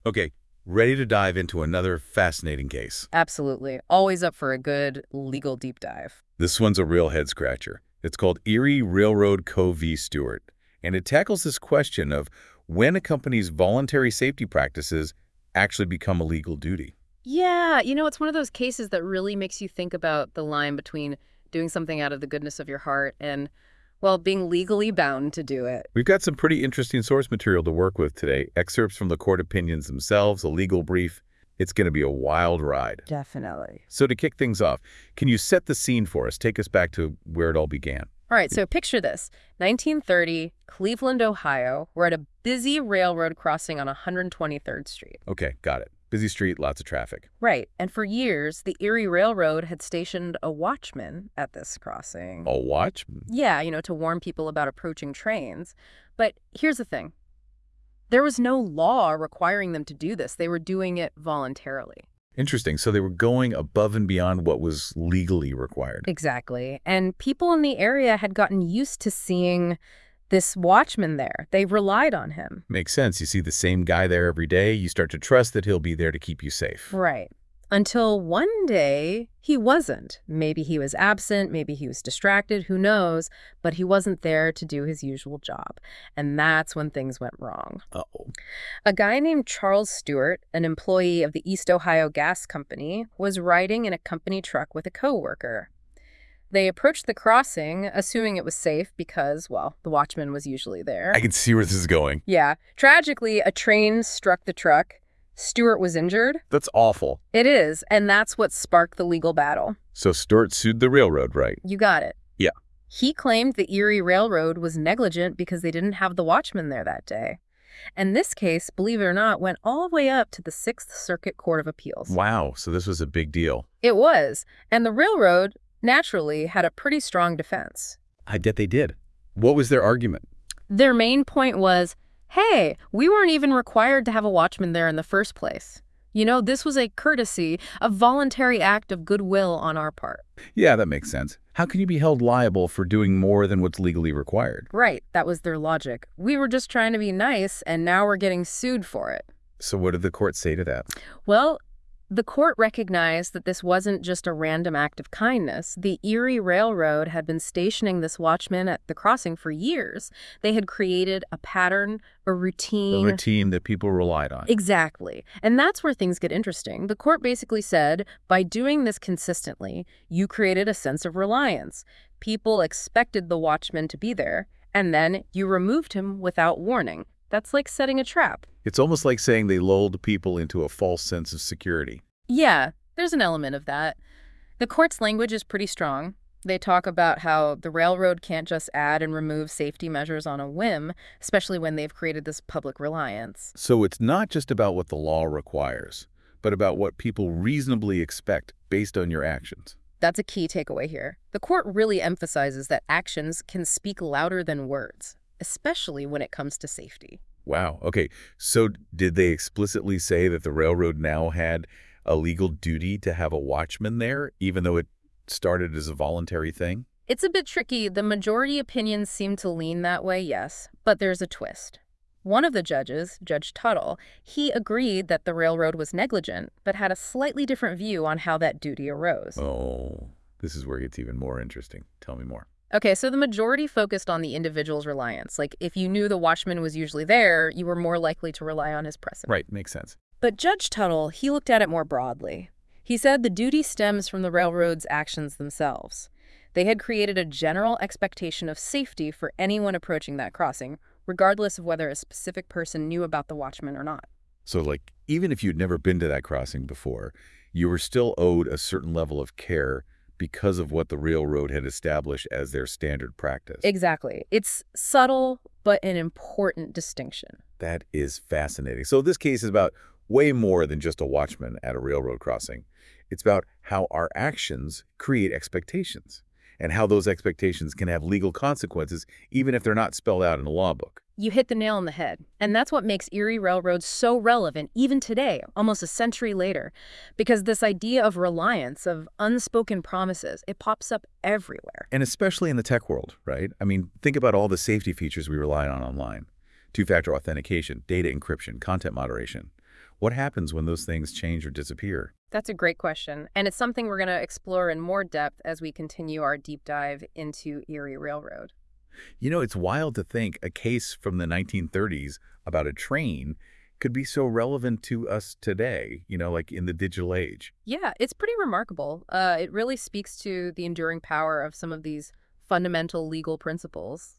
Okay, ready to dive into another fascinating case. Absolutely. Always up for a good legal deep dive. This one's a real head-scratcher. It's called Erie Railroad Co. v. Stewart, and it tackles this question of when a company's voluntary safety practices actually become a legal duty. Yeah, it's one of those cases that really makes you think about the line between doing something out of the goodness of your heart and, well, being legally bound to do it. We've got some pretty interesting source material to work with today, excerpts from the court opinions themselves, a legal brief. It's going to be a wild ride. Definitely. So to kick things off, can you set the scene for us? Take us back to where it all began. All right, so picture this. 1930, Cleveland, Ohio. We're at a busy railroad crossing on 123rd Street. Okay, got it. Busy street, lots of traffic. Right, and for years, the Erie Railroad had stationed a watchman at this crossing. A watch? Yeah, to warn people about approaching trains. But here's the thing. There was no law requiring them to do this. They were doing it voluntarily. Interesting. So they were going above and beyond what was legally required. Exactly. And people in the area had gotten used to seeing this watchman there. They relied on him. Makes sense. You see the same guy there every day. You start to trust that he'll be there to keep you safe. Right. Until one day, he wasn't. Maybe he was absent, maybe he was distracted, who knows, but he wasn't there to do his usual job. And that's when things went wrong. Uh-oh. A guy named Charles Stewart, an employee of the East Ohio Gas Company, was riding in a company truck with a coworker. They approached the crossing, assuming it was safe because, well, the watchman was usually there. I can see where this is going. Yeah. Tragically, a train struck the truck. Stewart was injured. That's awful. It is, and that's what sparked the legal battle. So Stewart sued the railroad, right? You got it. Yeah. He claimed the Erie Railroad was negligent because they didn't have the watchman there that day. And this case, believe it or not, went all the way up to the Sixth Circuit Court of Appeals. Wow, so this was a big deal. It was, and the railroad, naturally, had a pretty strong defense. I bet they did. What was their argument? Their main point was, hey, we weren't even required to have a watchman there in the first place. This was a courtesy, a voluntary act of goodwill on our part. Yeah, that makes sense. How can you be held liable for doing more than what's legally required? Right, that was their logic. We were just trying to be nice, and now we're getting sued for it. So what did the court say to that? Well, the court recognized that this wasn't just a random act of kindness. The Erie Railroad had been stationing this watchman at the crossing for years. They had created a pattern, a routine. A routine that people relied on. Exactly. And that's where things get interesting. The court basically said, by doing this consistently, you created a sense of reliance. People expected the watchman to be there, and then you removed him without warning. That's like setting a trap. It's almost like saying they lulled people into a false sense of security. Yeah, there's an element of that. The court's language is pretty strong. They talk about how the railroad can't just add and remove safety measures on a whim, especially when they've created this public reliance. So it's not just about what the law requires, but about what people reasonably expect based on your actions. That's a key takeaway here. The court really emphasizes that actions can speak louder than words, especially when it comes to safety. Wow. Okay. So did they explicitly say that the railroad now had a legal duty to have a watchman there, even though it started as a voluntary thing? It's a bit tricky. The majority opinions seem to lean that way, yes, but there's a twist. One of the judges, Judge Tuttle, he agreed that the railroad was negligent, but had a slightly different view on how that duty arose. Oh, this is where it gets even more interesting. Tell me more. Okay, so the majority focused on the individual's reliance. Like, if you knew the watchman was usually there, you were more likely to rely on his presence. Right, makes sense. But Judge Tuttle, he looked at it more broadly. He said the duty stems from the railroad's actions themselves. They had created a general expectation of safety for anyone approaching that crossing, regardless of whether a specific person knew about the watchman or not. So, like, even if you'd never been to that crossing before, you were still owed a certain level of care because of what the railroad had established as their standard practice. Exactly. It's subtle, but an important distinction. That is fascinating. So this case is about way more than just a watchman at a railroad crossing. It's about how our actions create expectations and how those expectations can have legal consequences even if they're not spelled out in a law book. You hit the nail on the head. And that's what makes Erie Railroad so relevant, even today, almost a century later. Because this idea of reliance, of unspoken promises, it pops up everywhere. And especially in the tech world, right? I mean, think about all the safety features we rely on online. Two-factor authentication, data encryption, content moderation. What happens when those things change or disappear? That's a great question, and it's something we're going to explore in more depth as we continue our deep dive into Erie Railroad. It's wild to think a case from the 1930s about a train could be so relevant to us today, like in the digital age. Yeah, it's pretty remarkable. It really speaks to the enduring power of some of these fundamental legal principles,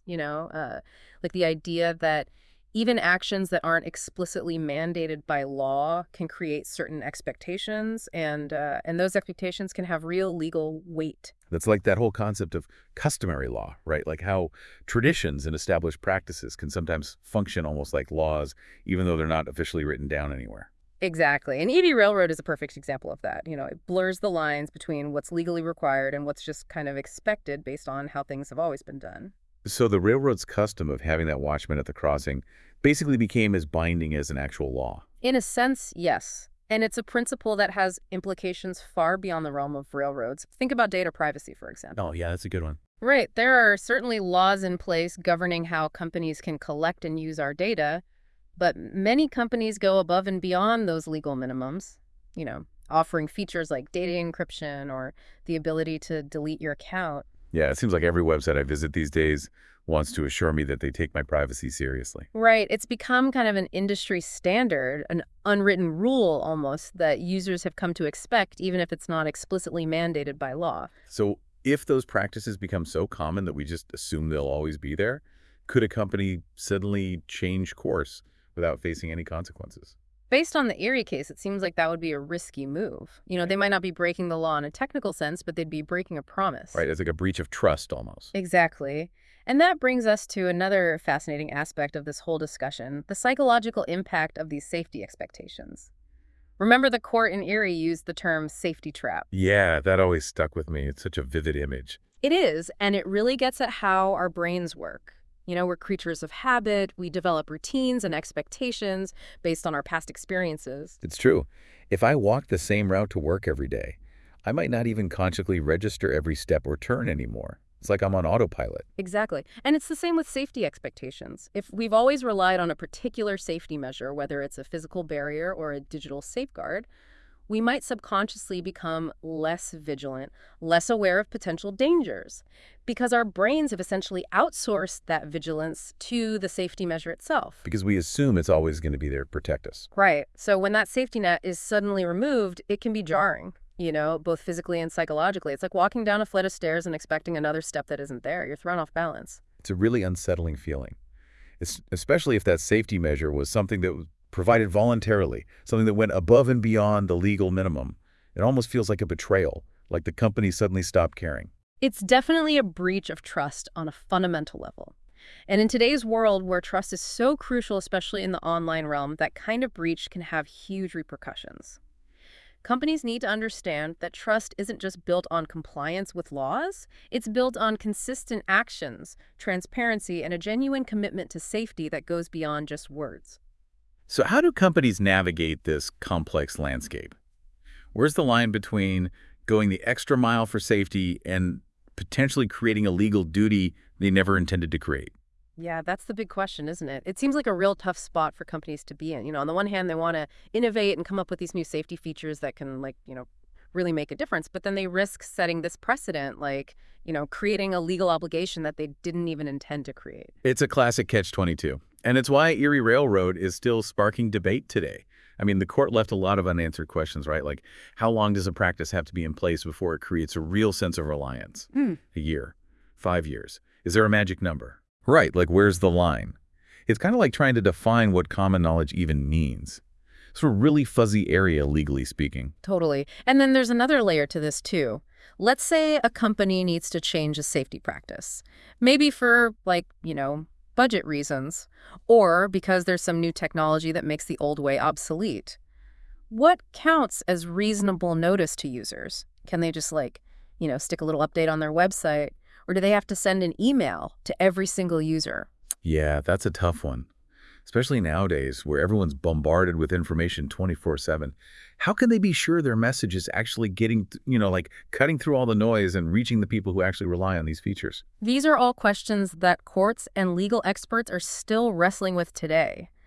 like the idea that even actions that aren't explicitly mandated by law can create certain expectations, and those expectations can have real legal weight. That's like that whole concept of customary law, right? Like how traditions and established practices can sometimes function almost like laws, even though they're not officially written down anywhere. Exactly. And Erie Railroad is a perfect example of that. It blurs the lines between what's legally required and what's just kind of expected based on how things have always been done. So the railroad's custom of having that watchman at the crossing basically became as binding as an actual law. In a sense, yes. And it's a principle that has implications far beyond the realm of railroads. Think about data privacy, for example. Oh, yeah, that's a good one. Right. There are certainly laws in place governing how companies can collect and use our data, but many companies go above and beyond those legal minimums, offering features like data encryption or the ability to delete your account. Yeah, it seems like every website I visit these days wants to assure me that they take my privacy seriously. Right. It's become kind of an industry standard, an unwritten rule almost that users have come to expect, even if it's not explicitly mandated by law. So if those practices become so common that we just assume they'll always be there, could a company suddenly change course without facing any consequences? Based on the Erie case, it seems like that would be a risky move. They might not be breaking the law in a technical sense, but they'd be breaking a promise. Right, it's like a breach of trust almost. Exactly. And that brings us to another fascinating aspect of this whole discussion, the psychological impact of these safety expectations. Remember, the court in Erie used the term safety trap. Yeah, that always stuck with me. It's such a vivid image. It is, and it really gets at how our brains work. We're creatures of habit. We develop routines and expectations based on our past experiences. It's true. If I walked the same route to work every day, I might not even consciously register every step or turn anymore. It's like I'm on autopilot. Exactly. And it's the same with safety expectations. If we've always relied on a particular safety measure, whether it's a physical barrier or a digital safeguard, we might subconsciously become less vigilant, less aware of potential dangers, because our brains have essentially outsourced that vigilance to the safety measure itself. Because we assume it's always going to be there to protect us. Right. So when that safety net is suddenly removed, it can be jarring, both physically and psychologically. It's like walking down a flight of stairs and expecting another step that isn't there. You're thrown off balance. It's a really unsettling feeling, especially if that safety measure was something that was provided voluntarily, something that went above and beyond the legal minimum. It almost feels like a betrayal, like the company suddenly stopped caring. It's definitely a breach of trust on a fundamental level. And in today's world where trust is so crucial, especially in the online realm, that kind of breach can have huge repercussions. Companies need to understand that trust isn't just built on compliance with laws, it's built on consistent actions, transparency, and a genuine commitment to safety that goes beyond just words. So how do companies navigate this complex landscape? Where's the line between going the extra mile for safety and potentially creating a legal duty they never intended to create? Yeah, that's the big question, isn't it? It seems like a real tough spot for companies to be in. On the one hand, they want to innovate and come up with these new safety features that can, really make a difference. But then they risk setting this precedent, creating a legal obligation that they didn't even intend to create. It's a classic catch-22. And it's why Erie Railroad is still sparking debate today. I mean, the court left a lot of unanswered questions, right? Like, how long does a practice have to be in place before it creates a real sense of reliance? A year? 5 years? Is there a magic number? Right, like where's the line? It's kind of like trying to define what common knowledge even means. It's a really fuzzy area, legally speaking. Totally. And then there's another layer to this, too. Let's say a company needs to change a safety practice. Maybe for, budget reasons, or because there's some new technology that makes the old way obsolete. What counts as reasonable notice to users? Can they just stick a little update on their website, or do they have to send an email to every single user? Yeah, that's a tough one, especially nowadays where everyone's bombarded with information 24/7. How can they be sure their message is actually getting, cutting through all the noise and reaching the people who actually rely on these features? These are all questions that courts and legal experts are still wrestling with today.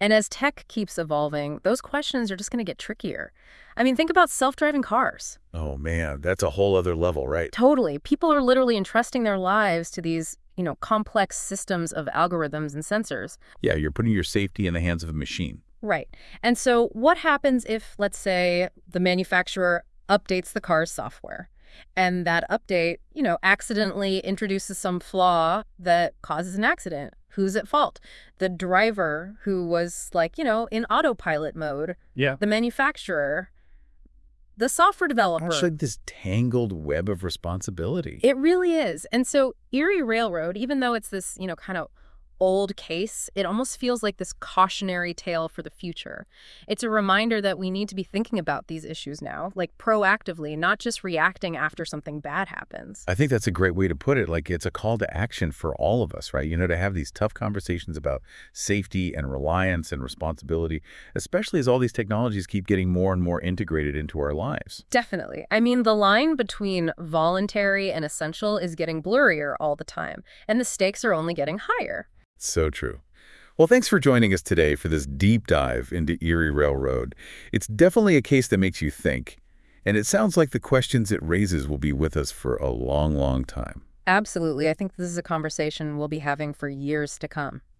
And as tech keeps evolving, those questions are just going to get trickier. I mean, think about self-driving cars. Oh, man, that's a whole other level, right? Totally. People are literally entrusting their lives to these, complex systems of algorithms and sensors. Yeah, you're putting your safety in the hands of a machine. Right. And so what happens if, let's say, the manufacturer updates the car's software and that update, accidentally introduces some flaw that causes an accident? Who's at fault? The driver who was like, in autopilot mode, Yeah. the manufacturer, the software developer. It's like this tangled web of responsibility. It really is. And so Erie Railroad, even though it's this, kind of old case, it almost feels like this cautionary tale for the future. It's a reminder that we need to be thinking about these issues now, like proactively, not just reacting after something bad happens. I think that's a great way to put it. Like, it's a call to action for all of us, right? To have these tough conversations about safety and reliance and responsibility, especially as all these technologies keep getting more and more integrated into our lives. Definitely. I mean, the line between voluntary and essential is getting blurrier all the time, and the stakes are only getting higher. So true. Well, thanks for joining us today for this deep dive into Erie Railroad. It's definitely a case that makes you think, and it sounds like the questions it raises will be with us for a long, long time. Absolutely. I think this is a conversation we'll be having for years to come.